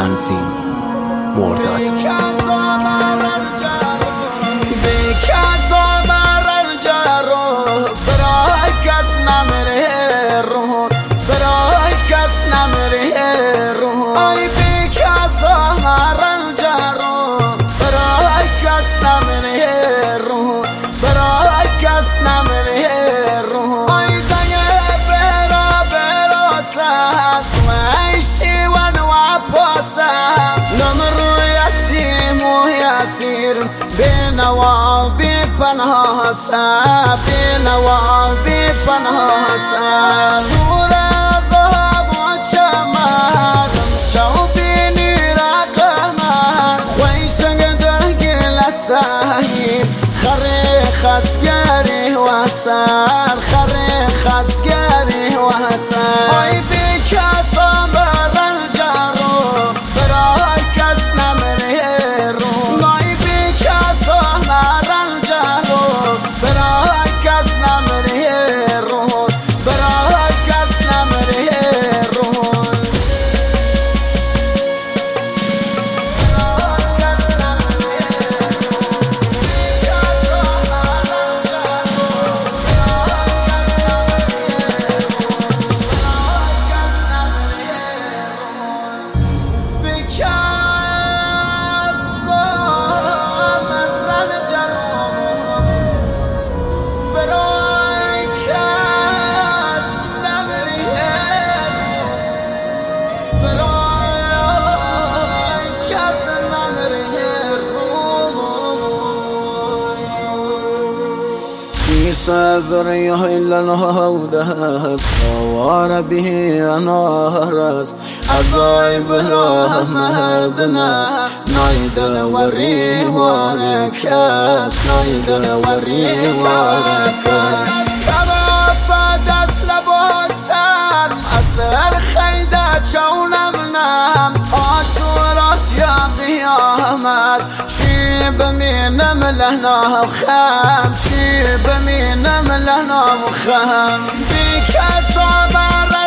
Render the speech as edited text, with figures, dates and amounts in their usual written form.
تنظیم مرداد. بنوابي فنهاسا بنوابي فنهاسا سورة ذهب وشمال شوبيني رقمان ويسقدر قلت سايب خريخ اسقاري واسار خريخ اسقاري واسار اي بك صبر الجارو براك اسنمر هيرو صبر إلا نهودس وار به نهرس عزايب راه مهردنا نايدل وري وركاس نايدل وري وركاس كما فدس لبوتسان أسر خيدات شونمنا أسور أشياء قيامات شيب من ملهنا وخام شيب من ملهنا وخام بك صبر